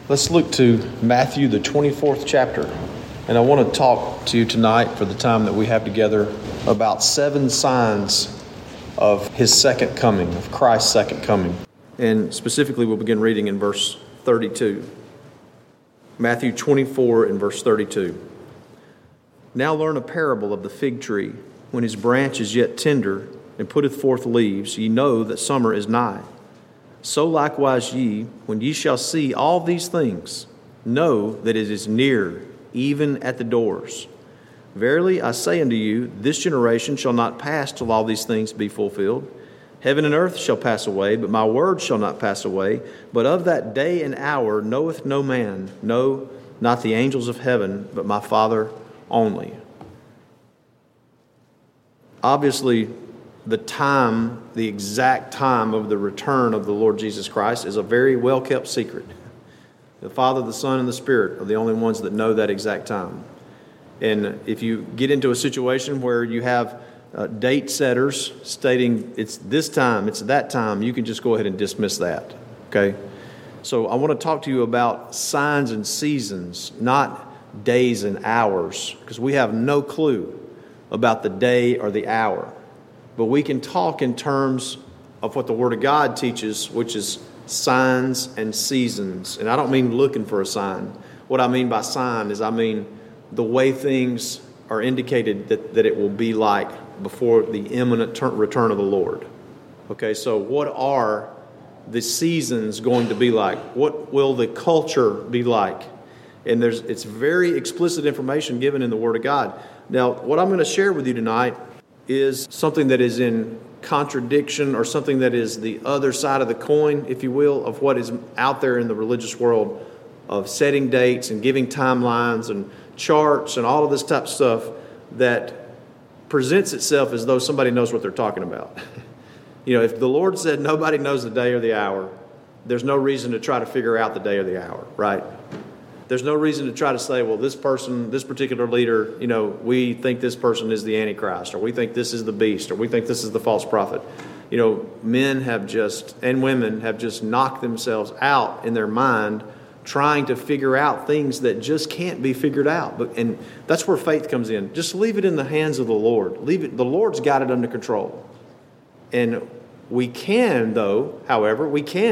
Let's look to Matthew, the 24th chapter. And I want to talk to you tonight, for the time that we have together, about 7 signs of His second coming, of Christ's second coming. And specifically, we'll begin reading in verse 32. Matthew 24 and verse 32. Now learn a parable of the fig tree. When his branch is yet tender, and putteth forth leaves, ye know that summer is nigh. So likewise ye, when ye shall see all these things, know that it is near, even at the doors. Verily I say unto you, this generation shall not pass till all these things be fulfilled. Heaven and earth shall pass away, but my word shall not pass away. But of that day and hour knoweth no man, no, not the angels of heaven, but my Father only. Obviously, the exact time of the return of the Lord Jesus Christ is a very well-kept secret. The Father, the Son, and the Spirit are the only ones that know that exact time. And if you get into a situation where you have date setters stating it's this time, it's that time, you can just go ahead and dismiss that. Okay? So I want to talk to you about signs and seasons, not days and hours, because we have no clue about the day or the hour. But we can talk in terms of what the Word of God teaches, which is signs and seasons. And I don't mean looking for a sign. What I mean by sign is I mean the way things are indicated that it will be like before the imminent return of the Lord. Okay, so what are the seasons going to be like? What will the culture be like? And it's very explicit information given in the Word of God. Now, what I'm going to share with you tonight is something that is in contradiction, or something that is the other side of the coin, if you will, of what is out there in the religious world of setting dates and giving timelines and charts and all of this type of stuff that presents itself as though somebody knows what they're talking about. If the Lord said nobody knows the day or the hour, there's no reason to try to figure out the day or the hour, right? There's no reason to try to say, well, this person, this particular leader, we think this person is the Antichrist, or we think this is the beast, or we think this is the false prophet. Men and women have just knocked themselves out in their mind trying to figure out things that just can't be figured out. And that's where faith comes in. Just leave it in the hands of the Lord. The Lord's got it under control. And we can, however,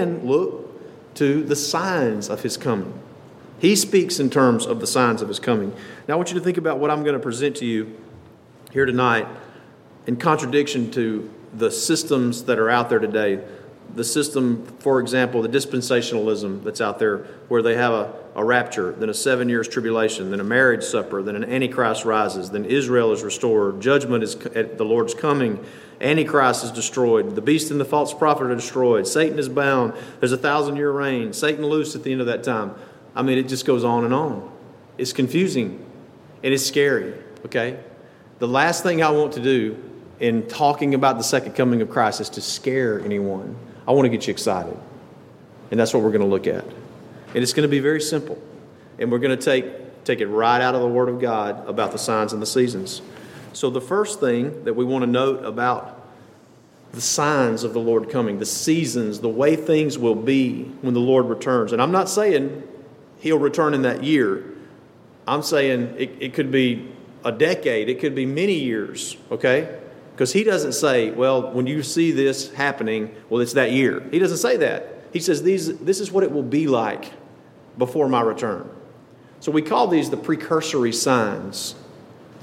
look to the signs of His coming. He speaks in terms of the signs of His coming. Now I want you to think about what I'm going to present to you here tonight in contradiction to the systems that are out there today. The system, for example, the dispensationalism that's out there, where they have a rapture, then a 7 years tribulation, then a marriage supper, then an Antichrist rises, then Israel is restored, judgment is at the Lord's coming, Antichrist is destroyed, the beast and the false prophet are destroyed, Satan is bound, there's a 1,000-year reign, Satan loose at the end of that time. I mean, it just goes on and on. It's confusing and it's scary, okay? The last thing I want to do in talking about the second coming of Christ is to scare anyone. I want to get you excited. And that's what we're going to look at. And it's going to be very simple. And we're going to take it right out of the Word of God about the signs and the seasons. So the first thing that we want to note about the signs of the Lord coming, the seasons, the way things will be when the Lord returns. And I'm not saying He'll return in that year. I'm saying it could be a decade. It could be many years, okay? Because He doesn't say, well, when you see this happening, well, it's that year. He doesn't say that. He says this is what it will be like before my return. So we call these the precursory signs of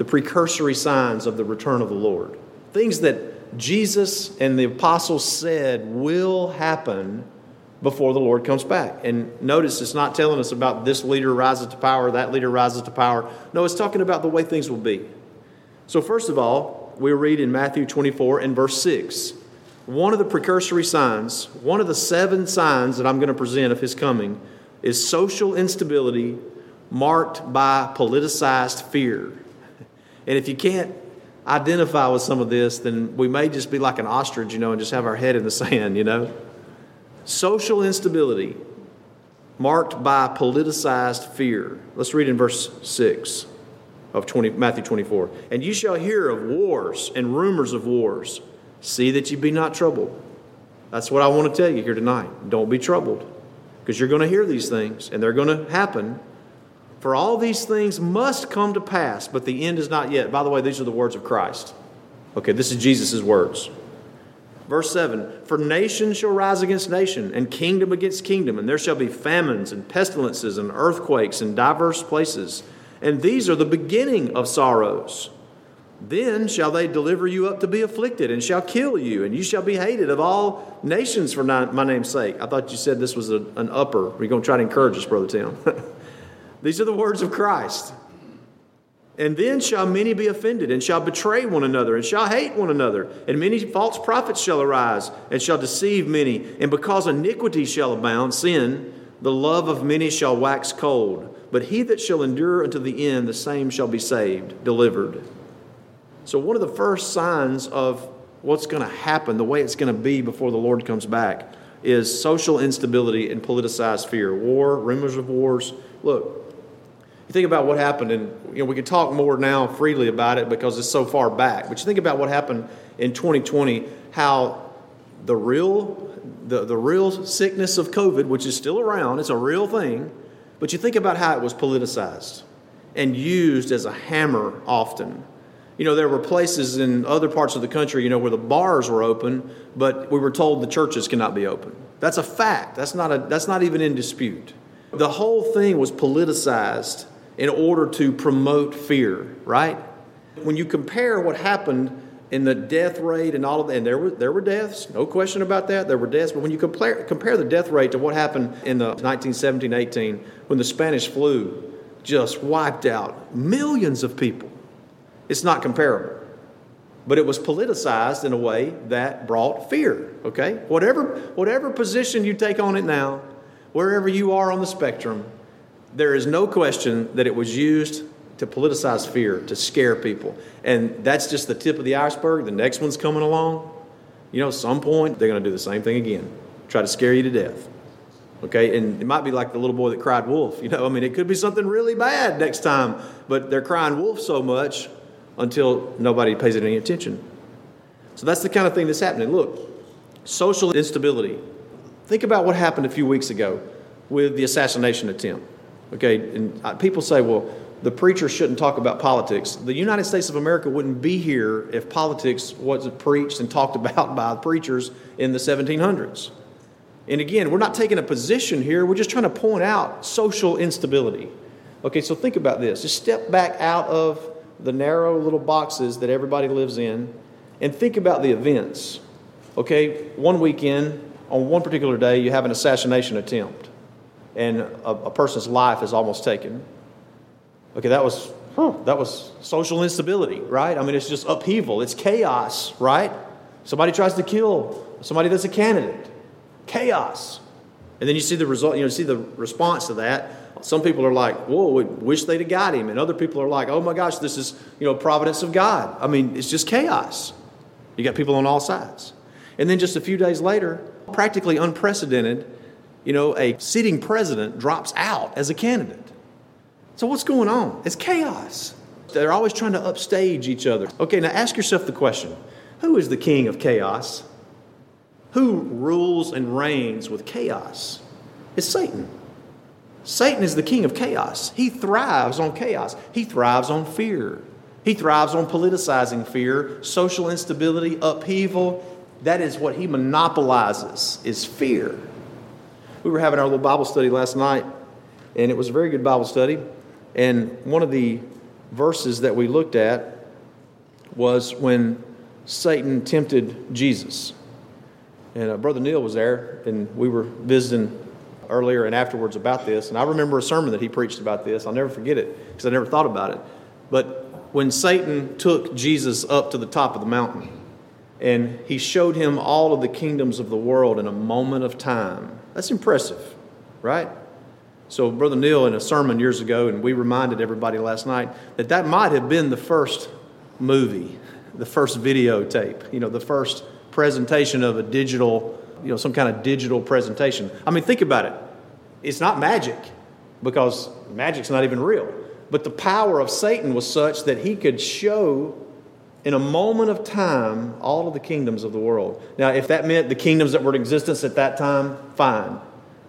the return of the Lord. Things that Jesus and the apostles said will happen before the Lord comes back. And notice it's not telling us about this leader rises to power, that leader rises to power. No, it's talking about the way things will be. So first of all, we read in Matthew 24 and verse 6, one of the precursory signs, one of the 7 signs that I'm going to present of His coming is social instability marked by politicized fear. And if you can't identify with some of this, then we may just be like an ostrich, and just have our head in the sand, Social instability marked by politicized fear. Let's read in verse 6 of Matthew 24. And you shall hear of wars and rumors of wars. See that you be not troubled. That's what I want to tell you here tonight. Don't be troubled. because you're going to hear these things, and they're going to happen. For all these things must come to pass, but the end is not yet. By the way, these are the words of Christ. Okay, this is Jesus' words. Verse 7, for nation shall rise against nation, and kingdom against kingdom, and there shall be famines and pestilences and earthquakes in diverse places. And these are the beginning of sorrows. Then shall they deliver you up to be afflicted, and shall kill you, and you shall be hated of all nations for my name's sake. I thought you said this was an upper. We're going to try to encourage us, Brother Tim. These are the words of Christ. And then shall many be offended, and shall betray one another, and shall hate one another. And many false prophets shall arise, and shall deceive many. And because iniquity shall abound, sin, the love of many shall wax cold. But he that shall endure unto the end, the same shall be saved, delivered. So one of the first signs of what's going to happen, the way it's going to be before the Lord comes back, is social instability and politicized fear. War, rumors of wars. Look, you think about what happened, and we can talk more now freely about it because it's so far back. But you think about what happened in 2020, how the real sickness of COVID, which is still around, it's a real thing. But you think about how it was politicized and used as a hammer often. There were places in other parts of the country, where the bars were open, but we were told the churches cannot be open. That's a fact. That's not even in dispute. The whole thing was politicized in order to promote fear, right? When you compare what happened in the death rate and all of that, and there were deaths, no question about that, there were deaths, but when you compare the death rate to what happened in the 1917-18, when the Spanish flu just wiped out millions of people, it's not comparable. But it was politicized in a way that brought fear, okay? Whatever position you take on it now, wherever you are on the spectrum, there is no question that it was used to politicize fear, to scare people. And that's just the tip of the iceberg. The next one's coming along. At some point, they're going to do the same thing again. Try to scare you to death. Okay? And it might be like the little boy that cried wolf. It could be something really bad next time. But they're crying wolf so much until nobody pays it any attention. So that's the kind of thing that's happening. Look, social instability. Think about what happened a few weeks ago with the assassination attempt. Okay, and people say, well, the preacher shouldn't talk about politics. The United States of America wouldn't be here if politics wasn't preached and talked about by preachers in the 1700s. And again, we're not taking a position here. We're just trying to point out social instability. Okay, so think about this. Just step back out of the narrow little boxes that everybody lives in and think about the events. Okay, one weekend, on one particular day, you have an assassination attempt. And a person's life is almost taken. Okay, that was social instability, right? It's just upheaval. It's chaos, right? Somebody tries to kill somebody that's a candidate. Chaos. And then you see the result, you see the response to that. Some people are like, whoa, we wish they'd have got him. And other people are like, oh my gosh, this is, providence of God. It's just chaos. You got people on all sides. And then just a few days later, practically unprecedented, a sitting president drops out as a candidate. So what's going on? It's chaos. They're always trying to upstage each other. Okay, now ask yourself the question, who is the king of chaos? Who rules and reigns with chaos? It's Satan. Satan is the king of chaos. He thrives on chaos. He thrives on fear. He thrives on politicizing fear, social instability, upheaval. That is what he monopolizes, is fear. We were having our little Bible study last night, and it was a very good Bible study. And one of the verses that we looked at was when Satan tempted Jesus. And Brother Neil was there, and we were visiting earlier and afterwards about this. And I remember a sermon that he preached about this. I'll never forget it because I never thought about it. But when Satan took Jesus up to the top of the mountain, and he showed him all of the kingdoms of the world in a moment of time. That's impressive, right? So Brother Neil in a sermon years ago, and we reminded everybody last night that might have been the first movie, the first videotape, the first presentation of a digital, some kind of digital presentation. Think about it. It's not magic, because magic's not even real. But the power of Satan was such that he could show in a moment of time all of the kingdoms of the world. Now, if that meant the kingdoms that were in existence at that time, fine. Or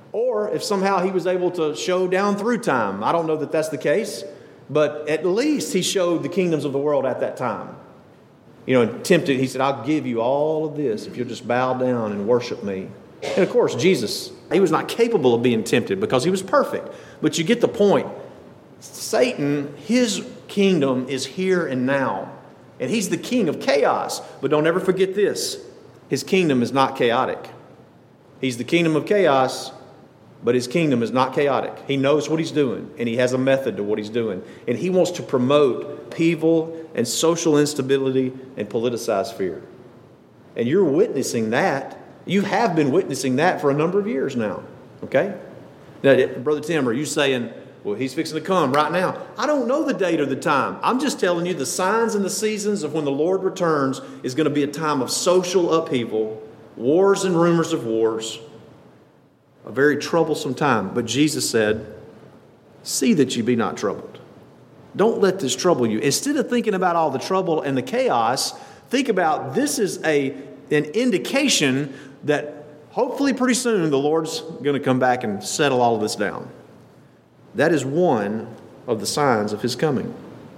or if somehow he was able to show down through time. I don't know that that's the case, but at least he showed the kingdoms of the world at that time. And tempted, he said, I'll give you all of this if you'll just bow down and worship me. And of course, Jesus, he was not capable of being tempted because he was perfect. But you get the point. Satan, his kingdom is here and now. And he's the king of chaos. But don't ever forget this. His kingdom is not chaotic. He's the kingdom of chaos, but his kingdom is not chaotic. He knows what he's doing, and he has a method to what he's doing. And he wants to promote upheaval and social instability and politicized fear. And you're witnessing that. You have been witnessing that for a number of years now. Okay? Now, Brother Tim, are you saying, well, he's fixing to come right now? I don't know the date or the time. I'm just telling you the signs and the seasons of when the Lord returns is going to be a time of social upheaval, wars and rumors of wars, a very troublesome time. But Jesus said, see that you be not troubled. Don't let this trouble you. Instead of thinking about all the trouble and the chaos, think about this is an indication that hopefully pretty soon the Lord's going to come back and settle all of this down. That is one of the signs of his coming.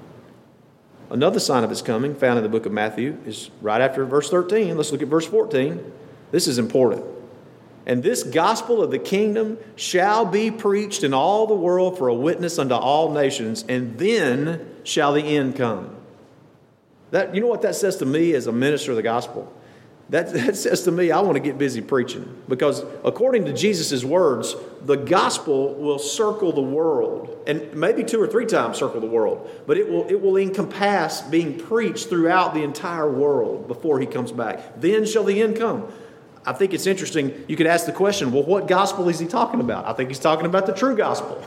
Another sign of his coming found in the book of Matthew is right after verse 13. Let's look at verse 14. This is important. And this gospel of the kingdom shall be preached in all the world for a witness unto all nations, and then shall the end come. You know what that says to me as a minister of the gospel? That says to me, I want to get busy preaching. Because according to Jesus' words, the gospel will circle the world. And maybe 2 or 3 times circle the world. But it will encompass being preached throughout the entire world before he comes back. Then shall the end come. I think it's interesting. You could ask the question, well, what gospel is he talking about? I think he's talking about the true gospel,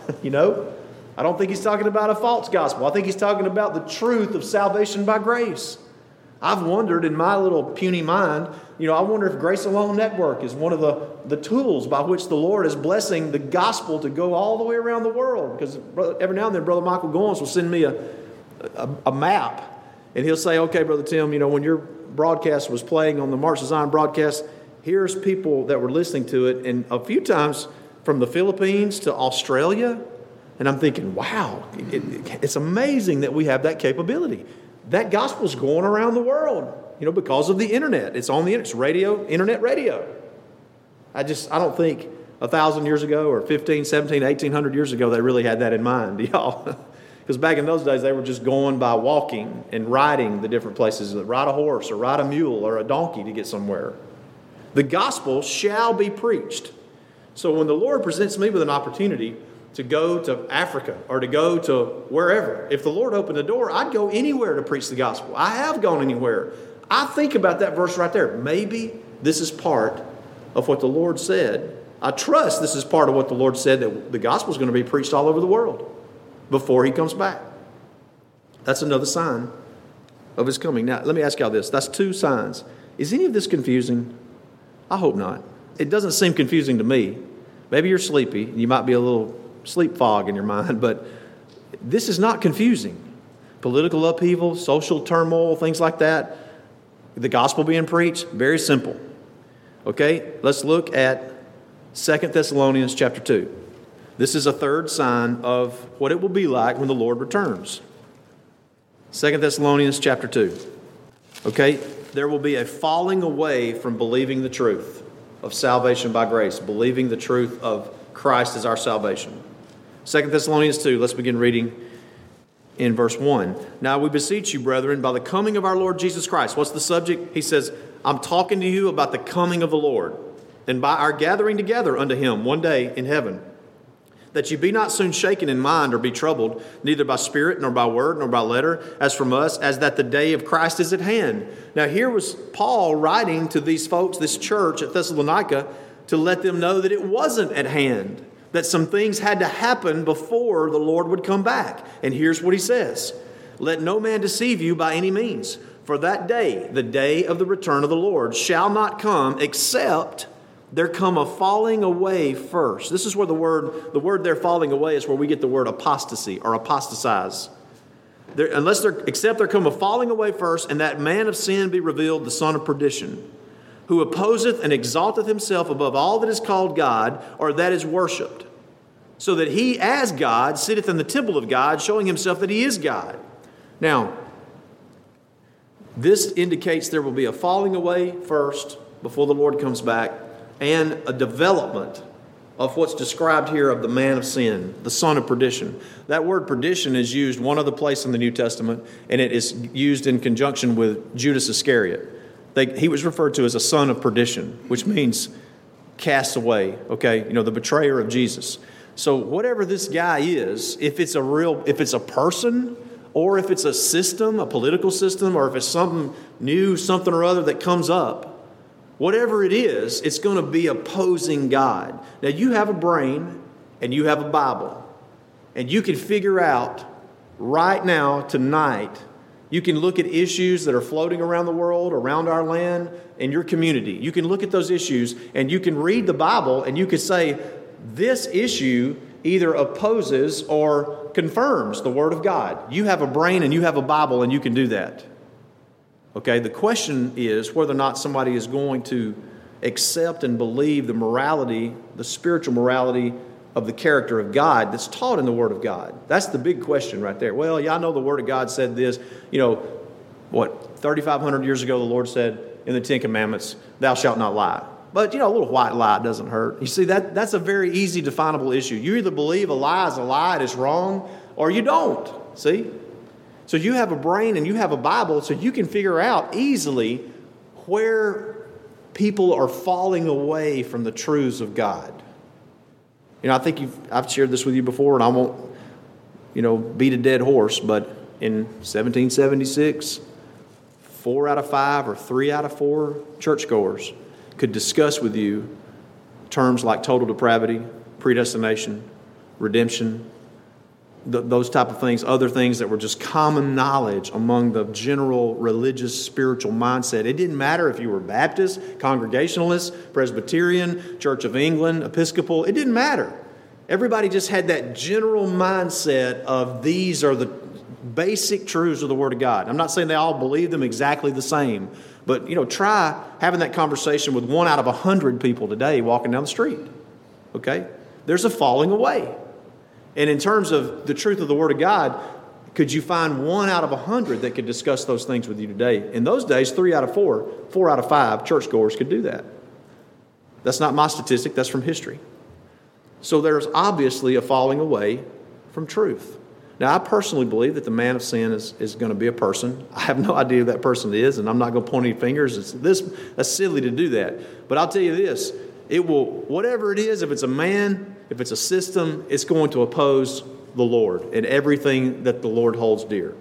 I don't think he's talking about a false gospel. I think he's talking about the truth of salvation by grace. I've wondered in my little puny mind, I wonder if Grace Alone Network is one of the tools by which the Lord is blessing the gospel to go all the way around the world. Because every now and then, Brother Michael Goins will send me a map, and he'll say, okay, Brother Tim, when your broadcast was playing on the March Zion broadcast, here's people that were listening to it, and a few times from the Philippines to Australia. And I'm thinking, wow, it's amazing that we have that capability. That gospel's going around the world, because of the internet. It's on the internet. It's radio, internet radio. I don't think 1,000 years ago or 15, 17, 1,800 years ago they really had that in mind, y'all. Because back in those days they were just going by walking and riding the different places, ride a horse or ride a mule or a donkey to get somewhere. The gospel shall be preached. So when the Lord presents me with an opportunity to go to Africa or to go to wherever, if the Lord opened the door, I'd go anywhere to preach the gospel. I have gone anywhere. I think about that verse right there. Maybe this is part of what the Lord said. I trust this is part of what the Lord said, that the gospel is going to be preached all over the world before he comes back. That's another sign of his coming. Now, let me ask y'all this. That's 2 signs. Is any of this confusing? I hope not. It doesn't seem confusing to me. Maybe you're sleepy. You might be a little sleep fog in your mind, but this is not confusing. Political upheaval, social turmoil, things like that. The gospel being preached, very simple. Okay, let's look at 2 Thessalonians chapter 2. This is a third sign of what it will be like when the Lord returns. 2 Thessalonians chapter 2. Okay, there will be a falling away from believing the truth of salvation by grace, believing the truth of Christ as our salvation. 2 Thessalonians 2, let's begin reading in verse 1. Now we beseech you, brethren, by the coming of our Lord Jesus Christ. What's the subject? He says, I'm talking to you about the coming of the Lord, and by our gathering together unto him one day in heaven, that you be not soon shaken in mind or be troubled, neither by spirit, nor by word, nor by letter, as from us, as that the day of Christ is at hand. Now here was Paul writing to these folks, this church at Thessalonica, to let them know that it wasn't at hand, that some things had to happen before the Lord would come back. And here's what he says. Let no man deceive you by any means, for that day, the day of the return of the Lord, shall not come except there come a falling away first. This is where the word there falling away is where we get the word apostasy or apostatize. Except there come a falling away first, and that man of sin be revealed, the son of perdition, who opposeth and exalteth himself above all that is called God or that is worshipped, so that he as God sitteth in the temple of God, showing himself that he is God. Now, this indicates there will be a falling away first before the Lord comes back, and a development of what's described here of the man of sin, the son of perdition. That word perdition is used one other place in the New Testament, and it is used in conjunction with Judas Iscariot. He was referred to as a son of perdition, which means cast away, okay? The betrayer of Jesus. So whatever this guy is, if it's a person, or if it's a system, a political system, or if it's something new, something or other that comes up, whatever it is, it's going to be opposing God. Now, you have a brain and you have a Bible, and you can figure out right now, tonight, you can look at issues that are floating around the world, around our land, and your community. You can look at those issues and you can read the Bible and you can say, this issue either opposes or confirms the Word of God. You have a brain and you have a Bible and you can do that. Okay, the question is whether or not somebody is going to accept and believe the morality, the spiritual morality of the character of God that's taught in the Word of God. That's the big question right there. Well, yeah, I know the Word of God said this. 3,500 years ago the Lord said in the Ten Commandments, thou shalt not lie. But, a little white lie doesn't hurt. You see, that's a very easy definable issue. You either believe a lie is a lie, it is wrong, or you don't. See? So you have a brain and you have a Bible, so you can figure out easily where people are falling away from the truths of God. I think I've shared this with you before, and I won't, beat a dead horse, but in 1776, 4 out of 5 or 3 out of 4 churchgoers could discuss with you terms like total depravity, predestination, redemption, those type of things, other things that were just common knowledge among the general religious, spiritual mindset. It didn't matter if you were Baptist, Congregationalist, Presbyterian, Church of England, Episcopal. It didn't matter. Everybody just had that general mindset of these are the basic truths of the Word of God. I'm not saying they all believe them exactly the same, but, try having that conversation with 1 out of 100 people today walking down the street. Okay? There's a falling away. And in terms of the truth of the Word of God, could you find 1 out of 100 that could discuss those things with you today? In those days, 3 out of 4, 4 out of 5 churchgoers could do that. That's not my statistic, that's from history. So there's obviously a falling away from truth. Now, I personally believe that the man of sin is going to be a person. I have no idea who that person is, and I'm not going to point any fingers. That's silly to do that. But I'll tell you this, it will, whatever it is, if it's a man, if it's a system, it's going to oppose the Lord and everything that the Lord holds dear.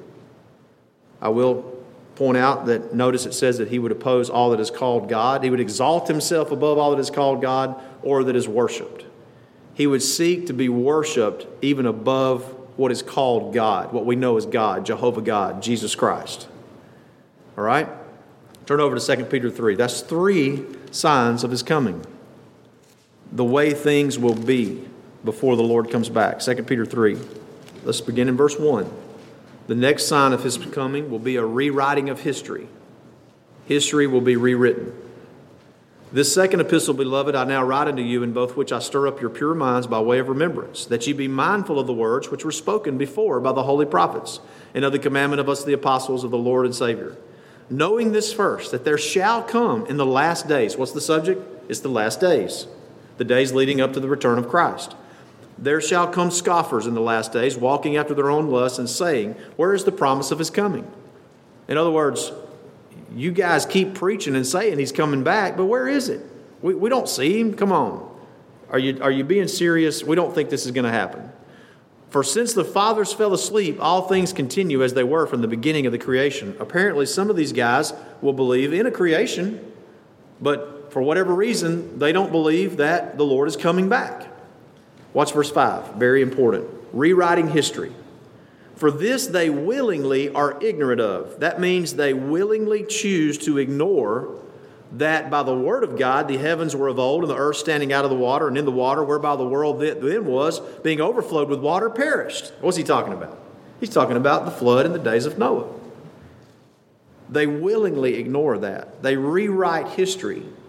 I will point out that, notice it says that he would oppose all that is called God. He would exalt himself above all that is called God or that is worshipped. He would seek to be worshipped even above what is called God, what we know as God, Jehovah God, Jesus Christ. All right? Turn over to 2 Peter 3. That's 3 signs of his coming. The way things will be before the Lord comes back. 2 Peter 3. Let's begin in verse 1. The next sign of his coming will be a rewriting of history. History will be rewritten. This second epistle, beloved, I now write unto you, in both which I stir up your pure minds by way of remembrance, that ye be mindful of the words which were spoken before by the holy prophets, and of the commandment of us the apostles of the Lord and Savior. Knowing this first, that there shall come in the last days. What's the subject? It's the last days. The days leading up to the return of Christ. There shall come scoffers in the last days, walking after their own lusts and saying, where is the promise of his coming? In other words, you guys keep preaching and saying he's coming back, but where is it? We don't see him. Come on. Are you being serious? We don't think this is going to happen. For since the fathers fell asleep, all things continue as they were from the beginning of the creation. Apparently, some of these guys will believe in a creation, but for whatever reason, they don't believe that the Lord is coming back. Watch verse 5. Very important. Rewriting history. For this they willingly are ignorant of. That means they willingly choose to ignore that by the word of God the heavens were of old, and the earth standing out of the water and in the water, whereby the world then was, being overflowed with water, perished. What's he talking about? He's talking about the flood in the days of Noah. They willingly ignore that. They rewrite history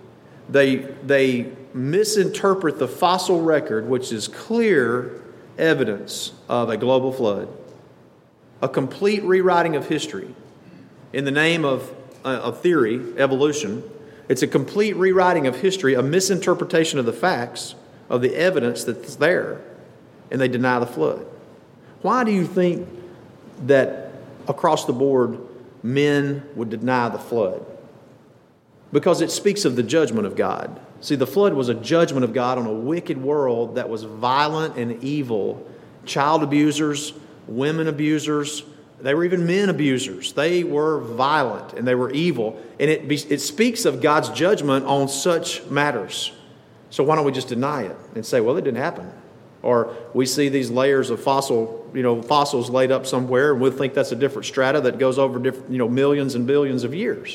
They misinterpret the fossil record, which is clear evidence of a global flood. A complete rewriting of history in the name of theory, evolution. It's a complete rewriting of history, a misinterpretation of the facts, of the evidence that's there, and they deny the flood. Why do you think that across the board men would deny the flood? Because it speaks of the judgment of God. See, the flood was a judgment of God on a wicked world that was violent and evil. Child abusers, women abusers, they were even men abusers. They were violent and they were evil. And it speaks of God's judgment on such matters. So why don't we just deny it and say, well, it didn't happen? Or we see these layers of fossils laid up somewhere, and we'll think that's a different strata that goes over different, millions and billions of years.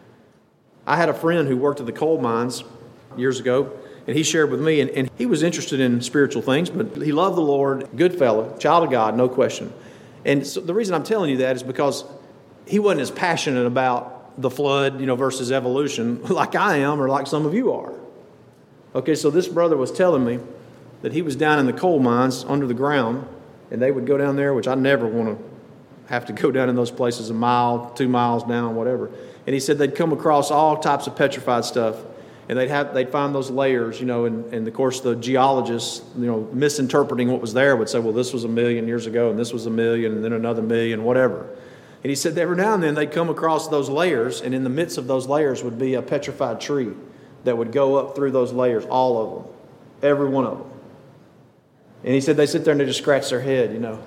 I had a friend who worked at the coal mines years ago, and he shared with me, and he was interested in spiritual things, but he loved the Lord, good fellow, child of God, no question. And so the reason I'm telling you that is because he wasn't as passionate about the flood, versus evolution like I am or like some of you are. Okay, so this brother was telling me that he was down in the coal mines under the ground, and they would go down there, which I never want to have to go down in those places a mile, 2 miles down, whatever. And he said they'd come across all types of petrified stuff, and they'd find those layers, and of course the geologists, misinterpreting what was there would say, well, this was 1 million years ago, and this was 1 million, and then another million, whatever. And he said every now and then they'd come across those layers, and in the midst of those layers would be a petrified tree that would go up through those layers, all of them, every one of them. And he said they sit there and they just scratch their head,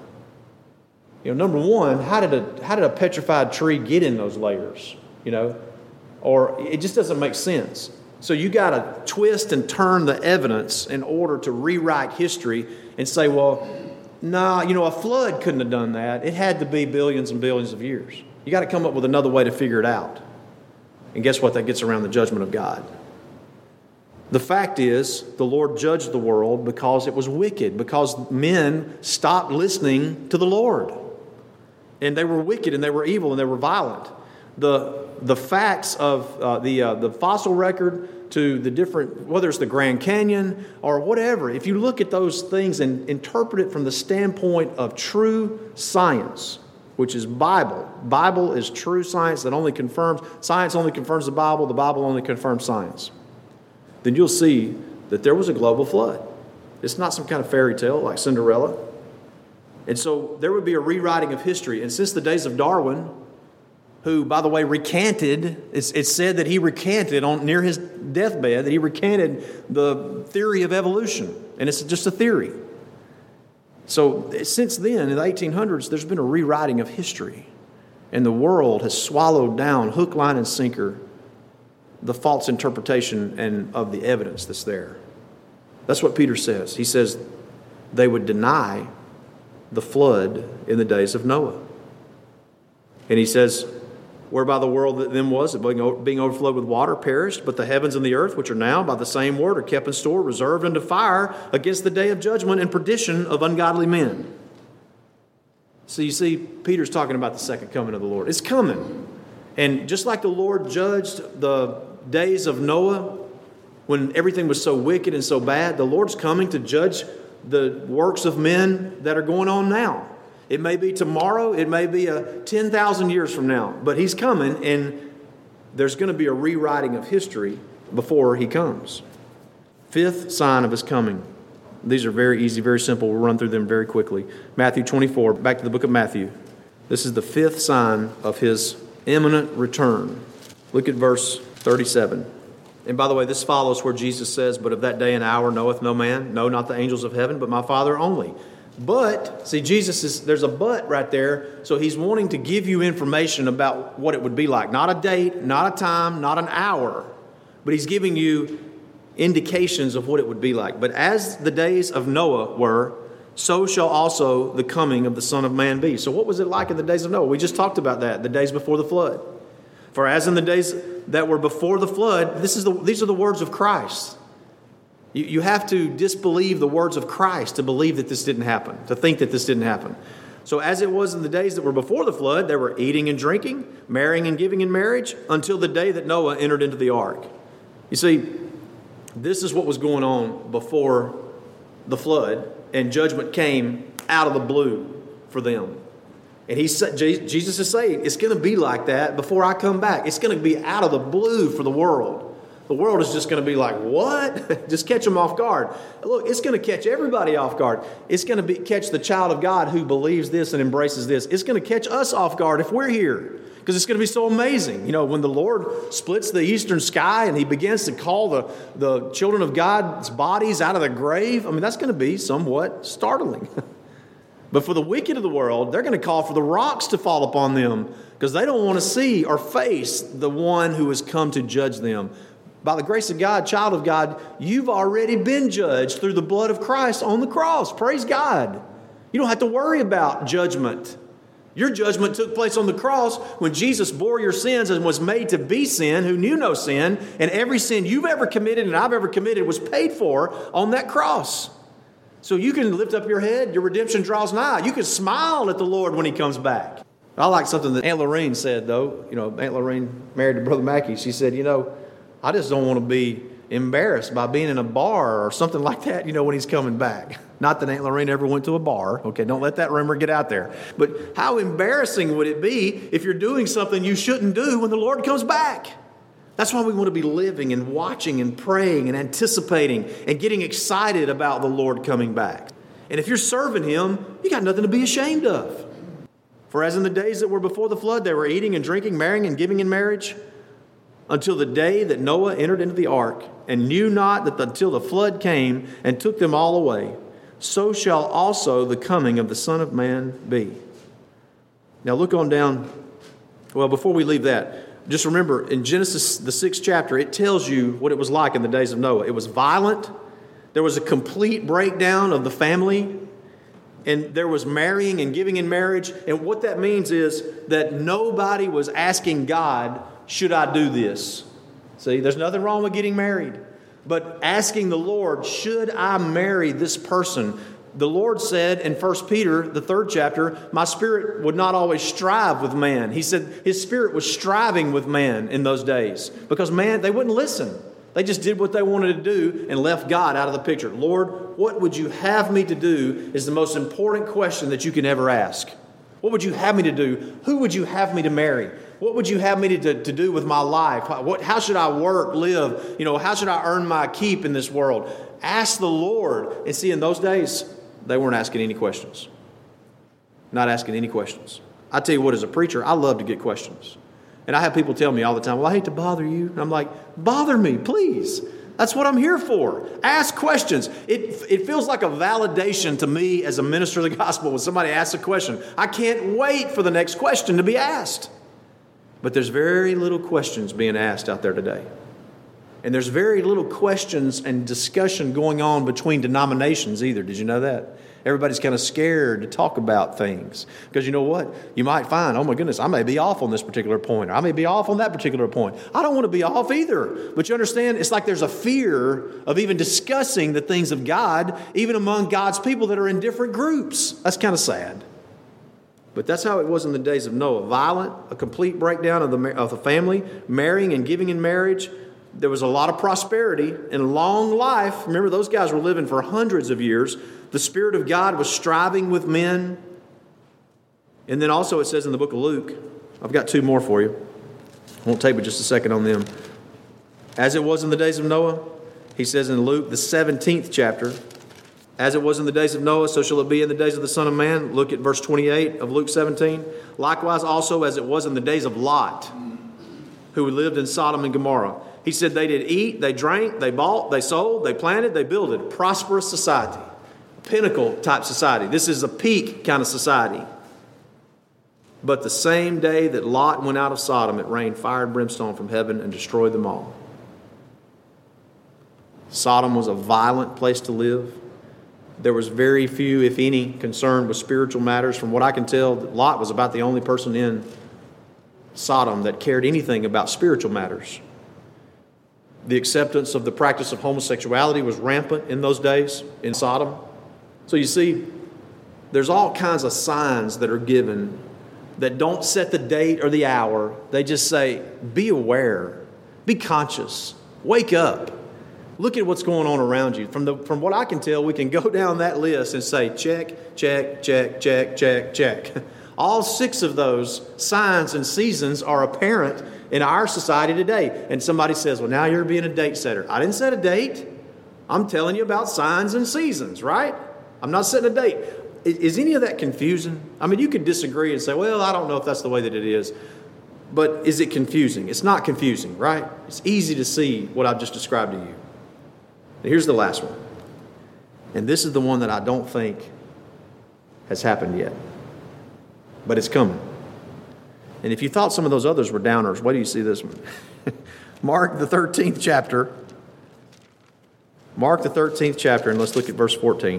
number one, how did a petrified tree get in those layers? Or it just doesn't make sense. So you got to twist and turn the evidence in order to rewrite history and say, well, no, a flood couldn't have done that. It had to be billions and billions of years. You got to come up with another way to figure it out. And guess what? That gets around the judgment of God. The fact is, the Lord judged the world because it was wicked, because men stopped listening to the Lord. And they were wicked, and they were evil, and they were violent. The facts of the fossil record to the different, whether it's the Grand Canyon or whatever, if you look at those things and interpret it from the standpoint of true science, which is Bible. Bible is true science that only confirms, science only confirms the Bible only confirms science. Then you'll see that there was a global flood. It's not some kind of fairy tale like Cinderella. And so there would be a rewriting of history. And since the days of Darwin, who, by the way, recanted, it's said that he recanted near his deathbed, that he recanted the theory of evolution. And it's just a theory. So since then, in the 1800s, there's been a rewriting of history. And the world has swallowed down, hook, line, and sinker, the false interpretation and of the evidence that's there. That's what Peter says. He says they would deny the flood in the days of Noah. And he says, whereby the world that then was, being overflowed with water, perished, but the heavens and the earth, which are now by the same word, are kept in store, reserved unto fire against the day of judgment and perdition of ungodly men. So you see, Peter's talking about the second coming of the Lord. It's coming. And just like the Lord judged the days of Noah when everything was so wicked and so bad, the Lord's coming to judge the works of men that are going on now. It may be tomorrow, it may be 10,000 years from now, but He's coming, and there's going to be a rewriting of history before He comes. Fifth sign of His coming. These are very easy, very simple. We'll run through them very quickly. Matthew 24, back to the book of Matthew. This is the fifth sign of His imminent return. Look at verse 37. And by the way, this follows where Jesus says, but of that day and hour knoweth no man, no, not the angels of heaven, but my Father only. But, see, there's a but right there, so He's wanting to give you information about what it would be like. Not a date, not a time, not an hour, but He's giving you indications of what it would be like. But as the days of Noah were, so shall also the coming of the Son of Man be. So what was it like in the days of Noah? We just talked about that, the days before the flood. For as in the days that were before the flood, these are the words of Christ. You have to disbelieve the words of Christ to believe that this didn't happen, to think that this didn't happen. So as it was in the days that were before the flood, they were eating and drinking, marrying and giving in marriage, until the day that Noah entered into the ark. You see, This is what was going on before the flood, and judgment came out of the blue for them. And Jesus is saying, it's going to be like that before I come back. It's going to be out of the blue for the world. The world is just going to be like, what? Just catch them off guard. Look, it's going to catch everybody off guard. It's going to catch the child of God who believes this and embraces this. It's going to catch us off guard if we're here, because it's going to be so amazing. You know, when the Lord splits the eastern sky and he begins to call the children of God's bodies out of the grave, I mean, that's going to be somewhat startling. But for the wicked of the world, they're going to call for the rocks to fall upon them because they don't want to see or face the one who has come to judge them. By the grace of God, child of God, you've already been judged through the blood of Christ on the cross. Praise God. You don't have to worry about judgment. Your judgment took place on the cross when Jesus bore your sins and was made to be sin, who knew no sin, and every sin you've ever committed and I've ever committed was paid for on that cross. So you can lift up your head. Your redemption draws nigh. You can smile at the Lord when he comes back. I like something that Aunt Lorene said, though. You know, Aunt Lorene married to Brother Mackey. She said, you know, I just don't want to be embarrassed by being in a bar or something like that, you know, when he's coming back. Not that Aunt Lorene ever went to a bar. Okay, don't let that rumor get out there. But how embarrassing would it be if you're doing something you shouldn't do when the Lord comes back? That's why we want to be living and watching and praying and anticipating and getting excited about the Lord coming back. And if you're serving him, you got nothing to be ashamed of. For as in the days that were before the flood, they were eating and drinking, marrying and giving in marriage, until the day that Noah entered into the ark, and knew not that until the flood came and took them all away, so shall also the coming of the Son of Man be. Now look on down. Well, before we leave that, just remember in Genesis, the 6th chapter, it tells you what it was like in the days of Noah. It was violent. There was a complete breakdown of the family. And there was marrying and giving in marriage. And what that means is that nobody was asking God, should I do this? See, there's nothing wrong with getting married. But asking the Lord, should I marry this person? The Lord said in 1 Peter, the 3rd chapter, my spirit would not always strive with man. He said his spirit was striving with man in those days. Because man, they wouldn't listen. They just did what they wanted to do and left God out of the picture. Lord, what would you have me to do is the most important question that you can ever ask. What would you have me to do? Who would you have me to marry? What would you have me to do with my life? How should I work, live? You know, how should I earn my keep in this world? Ask the Lord. And see, in those days, they weren't asking any questions. Not asking any questions. I tell you what, as a preacher, I love to get questions. And I have people tell me all the time, well, I hate to bother you. And I'm like, bother me, please. That's what I'm here for. Ask questions. It feels like a validation to me as a minister of the gospel when somebody asks a question. I can't wait for the next question to be asked. But there's very little questions being asked out there today. And there's very little questions and discussion going on between denominations either. Did you know that? Everybody's kind of scared to talk about things. Because you know what? You might find, oh my goodness, I may be off on this particular point. Or I may be off on that particular point. I don't want to be off either. But you understand, it's like there's a fear of even discussing the things of God, even among God's people that are in different groups. That's kind of sad. But that's how it was in the days of Noah. Violent, a complete breakdown of the family, marrying and giving in marriage. There was a lot of prosperity and long life. Remember, those guys were living for hundreds of years. The Spirit of God was striving with men. And then also it says in the book of Luke, I've got 2 more for you. I won't take but just a second on them. As it was in the days of Noah, he says in Luke, the 17th chapter, as it was in the days of Noah, so shall it be in the days of the Son of Man. Look at verse 28 of Luke 17. Likewise also as it was in the days of Lot, who lived in Sodom and Gomorrah. He said they did eat, they drank, they bought, they sold, they planted, they builded. Prosperous society. Pinnacle type society. This is a peak kind of society. But the same day that Lot went out of Sodom, it rained fire and brimstone from heaven and destroyed them all. Sodom was a violent place to live. There was very few, if any, concerned with spiritual matters. From what I can tell, Lot was about the only person in Sodom that cared anything about spiritual matters. The acceptance of the practice of homosexuality was rampant in those days in Sodom. So you see, there's all kinds of signs that are given that don't set the date or the hour. They just say, be aware, be conscious, wake up. Look at what's going on around you. From what I can tell, we can go down that list and say, check, check, check, check, check, check. All 6 of those signs and seasons are apparent in our society today. And somebody says, well, now you're being a date setter. I didn't set a date. I'm telling you about signs and seasons, right? I'm not setting a date. Is any of that confusing? I mean, you could disagree and say, well, I don't know if that's the way that it is. But is it confusing? It's not confusing, right? It's easy to see what I've just described to you. Now, here's the last one. And this is the one that I don't think has happened yet. But it's coming. And if you thought some of those others were downers, why do you see this one? Mark the 13th chapter. Mark the 13th chapter, and let's look at verse 14.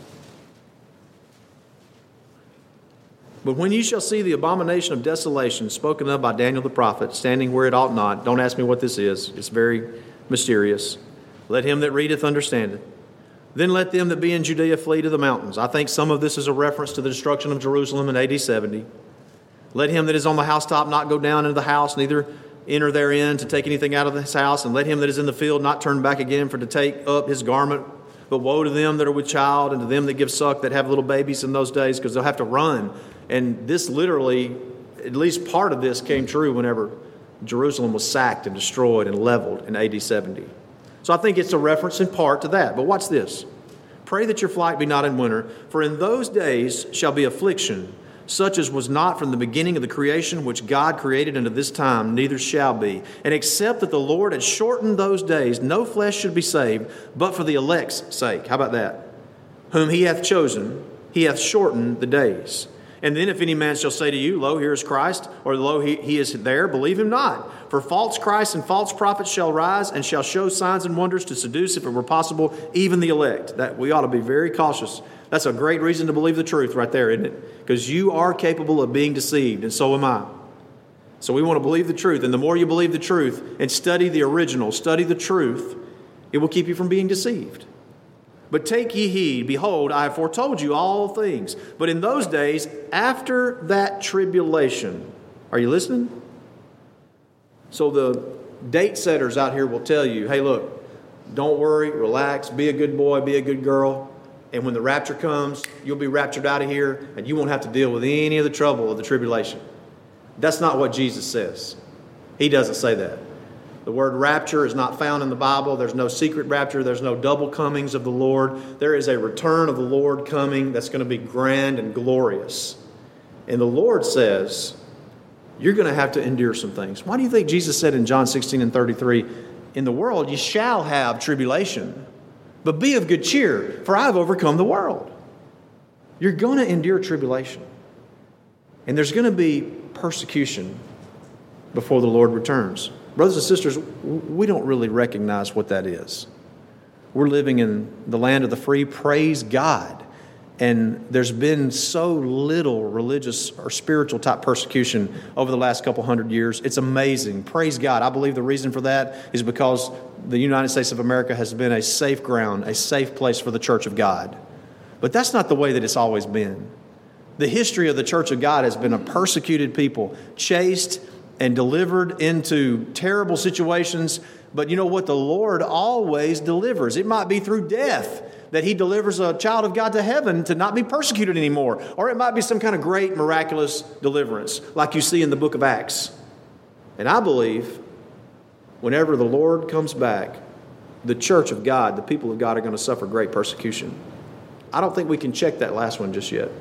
But when you shall see the abomination of desolation spoken of by Daniel the prophet, standing where it ought not, don't ask me what this is. It's very mysterious. Let him that readeth understand it. Then let them that be in Judea flee to the mountains. I think some of this is a reference to the destruction of Jerusalem in AD 70. Let him that is on the housetop not go down into the house, neither enter therein to take anything out of his house. And let him that is in the field not turn back again for to take up his garment. But woe to them that are with child and to them that give suck, that have little babies in those days, because they'll have to run. And this literally, at least part of this came true whenever Jerusalem was sacked and destroyed and leveled in AD 70. So I think it's a reference in part to that. But watch this. Pray that your flight be not in winter, for in those days shall be affliction, such as was not from the beginning of the creation which God created unto this time, neither shall be. And except that the Lord had shortened those days, no flesh should be saved, but for the elect's sake. How about that? Whom he hath chosen, he hath shortened the days. And then if any man shall say to you, lo, here is Christ, or lo, he is there, believe him not. For false Christs and false prophets shall rise and shall show signs and wonders to seduce, if it were possible, even the elect. That we ought to be very cautious. That's a great reason to believe the truth right there, isn't it? Because you are capable of being deceived, and so am I. So we want to believe the truth. And the more you believe the truth and study the original, study the truth, it will keep you from being deceived. But take ye heed, behold, I have foretold you all things. But in those days, after that tribulation, are you listening? So the date setters out here will tell you, hey, look, don't worry, relax, be a good boy, be a good girl. And when the rapture comes, you'll be raptured out of here, and you won't have to deal with any of the trouble of the tribulation. That's not what Jesus says. He doesn't say that. The word rapture is not found in the Bible. There's no secret rapture. There's no double comings of the Lord. There is a return of the Lord coming that's going to be grand and glorious. And the Lord says, you're going to have to endure some things. Why do you think Jesus said in John 16:33, in the world you shall have tribulation, but be of good cheer, for I have overcome the world. You're going to endure tribulation. And there's going to be persecution before the Lord returns. Brothers and sisters, we don't really recognize what that is. We're living in the land of the free, praise God. And there's been so little religious or spiritual type persecution over the last couple hundred years. It's amazing. Praise God. I believe the reason for that is because the United States of America has been a safe ground, a safe place for the Church of God. But that's not the way that it's always been. The history of the Church of God has been a persecuted people, chased and delivered into terrible situations. But you know what? The Lord always delivers. It might be through death that He delivers a child of God to heaven to not be persecuted anymore. Or it might be some kind of great miraculous deliverance like you see in the book of Acts. And I believe whenever the Lord comes back, the church of God, the people of God, are going to suffer great persecution. I don't think we can check that last one just yet.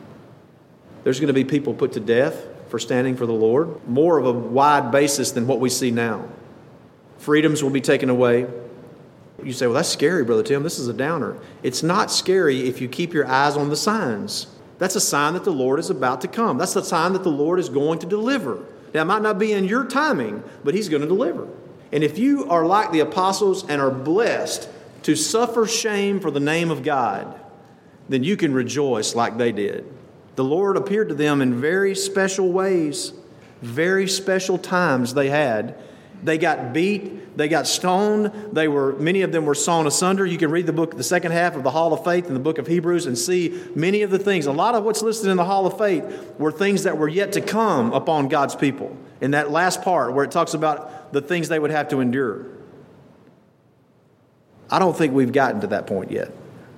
There's going to be people put to death for standing for the Lord. More of a wide basis than what we see now. Freedoms will be taken away. You say, well, that's scary, Brother Tim. This is a downer. It's not scary if you keep your eyes on the signs. That's a sign that the Lord is about to come. That's the sign that the Lord is going to deliver. Now, it might not be in your timing, but He's going to deliver. And if you are like the apostles and are blessed to suffer shame for the name of God, then you can rejoice like they did. The Lord appeared to them in very special ways, very special times they had. They got beat, they got stoned, many of them were sawn asunder. You can read the second half of the Hall of Faith in the book of Hebrews and see many of the things. A lot of what's listed in the Hall of Faith were things that were yet to come upon God's people. In that last part where it talks about the things they would have to endure. I don't think we've gotten to that point yet.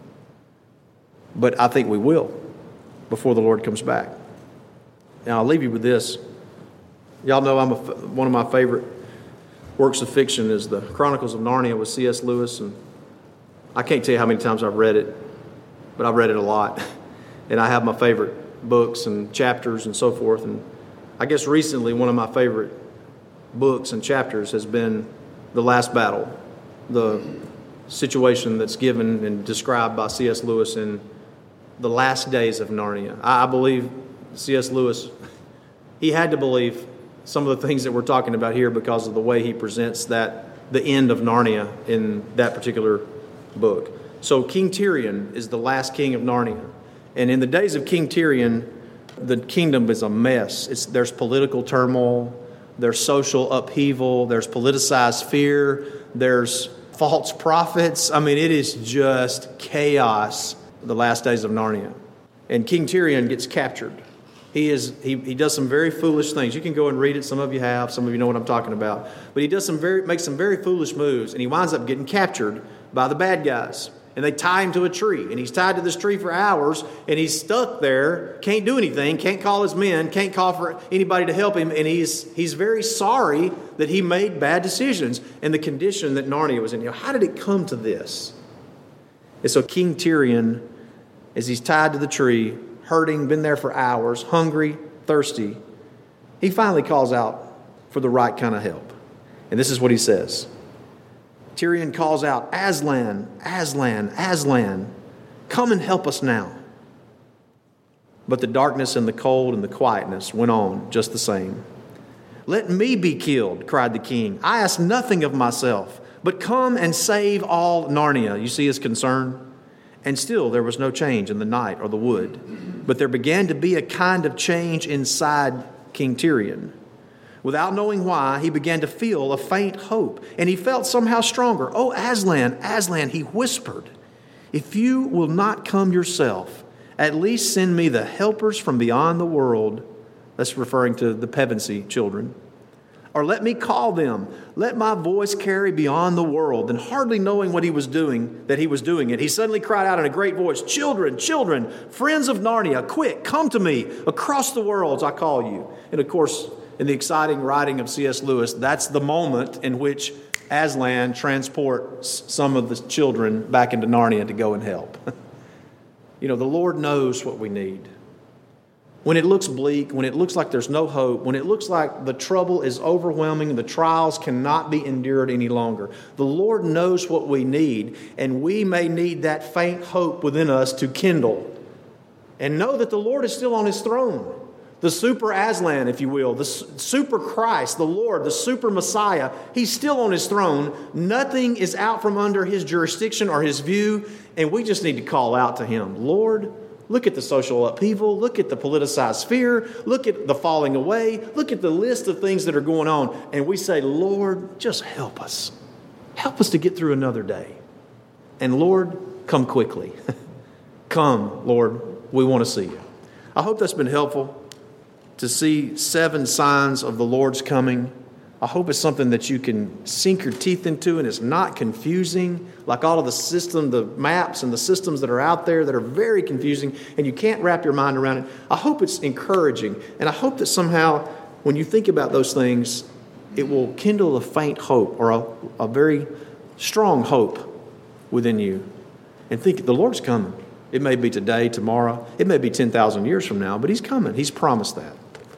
But I think we will before the Lord comes back. Now, I'll leave you with this. Y'all know one of my favorite works of fiction is the Chronicles of Narnia with C.S. Lewis. And I can't tell you how many times I've read it, but I've read it a lot. And I have my favorite books and chapters and so forth. And I guess recently one of my favorite books and chapters has been The Last Battle, the situation that's given and described by C.S. Lewis in the last days of Narnia. I believe C.S. Lewis, he had to believe some of the things that we're talking about here because of the way he presents the end of Narnia in that particular book. So King Tirian is the last king of Narnia. And in the days of King Tirian, the kingdom is a mess. There's political turmoil, there's social upheaval, there's politicized fear, there's false prophets. I mean, it is just chaos, the last days of Narnia. And King Tirian gets captured. He does some very foolish things. You can go and read it. Some of you have. Some of you know what I'm talking about. But he makes some very foolish moves, and he winds up getting captured by the bad guys. And they tie him to a tree, and he's tied to this tree for hours, and he's stuck there, can't do anything, can't call his men, can't call for anybody to help him, and he's very sorry that he made bad decisions and the condition that Narnia was in. You know, how did it come to this? And so King Tirian, as he's tied to the tree, hurting, been there for hours, hungry, thirsty, he finally calls out for the right kind of help. And this is what he says. Tirian calls out, "Aslan, Aslan, Aslan, come and help us now." But the darkness and the cold and the quietness went on just the same. "Let me be killed," cried the king. "I ask nothing of myself, but come and save all Narnia." You see his concern? And still there was no change in the night or the wood. But there began to be a kind of change inside King Tirian. Without knowing why, he began to feel a faint hope, and he felt somehow stronger. "Oh, Aslan, Aslan," he whispered, "if you will not come yourself, at least send me the helpers from beyond the world." That's referring to the Pevensey children. "Or let me call them. Let my voice carry beyond the world." And hardly knowing what he was doing, that he was doing it, he suddenly cried out in a great voice, "Children, children, friends of Narnia, quick, come to me. Across the worlds I call you." And of course, in the exciting writing of C.S. Lewis, that's the moment in which Aslan transports some of the children back into Narnia to go and help. You know, the Lord knows what we need. When it looks bleak, when it looks like there's no hope, when it looks like the trouble is overwhelming, the trials cannot be endured any longer, the Lord knows what we need, and we may need that faint hope within us to kindle. And know that the Lord is still on his throne. The super Aslan, if you will, the super Christ, the Lord, the super Messiah, he's still on his throne. Nothing is out from under his jurisdiction or his view, and we just need to call out to him. Lord, look at the social upheaval, look at the politicized fear, look at the falling away, look at the list of things that are going on, and we say, Lord, just help us. Help us to get through another day. And Lord, come quickly. Come, Lord, we want to see you. I hope that's been helpful. To see 7 signs of the Lord's coming. I hope it's something that you can sink your teeth into and it's not confusing like all of the maps and the systems that are out there that are very confusing and you can't wrap your mind around it. I hope it's encouraging, and I hope that somehow when you think about those things, it will kindle a faint hope or a very strong hope within you. And think, the Lord's coming. It may be today, tomorrow. It may be 10,000 years from now, but he's coming. He's promised that.